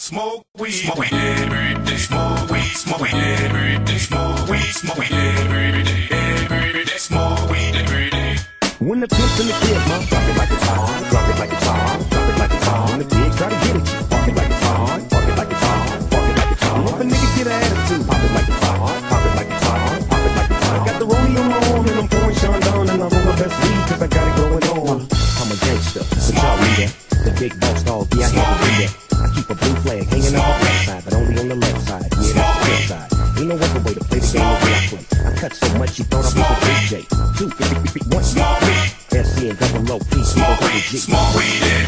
Smoke weed every day. Smoke weed every day. Smoke weed every day. Every day. Smoke weed every day. When the pimp's in the kid, man, drop it like it's hot, drop it like it's hot, drop it like it's hot. When the pigs try to get at you, park it like it's hot, park it like it's hot, park it like it's hot. If a nigga get an attitude, pop it like it's hot, pop it like it's hot, pop it like it's hot. I got the rollie on my arm and I'm pouring Sean down and I'm on my best weed 'cause I got it going on. I'm a gangster, but y'all read that. The big boss dog, yeah, I have to read that. I keep a blue flag hanging on the left side, but only on the left side. Yeah, that's the left side. Ain't no other way to play the game the way I play. I cut so much you thought I was a DJ. 2, 3, 1, SC and double low, please, we gon' Smoke weed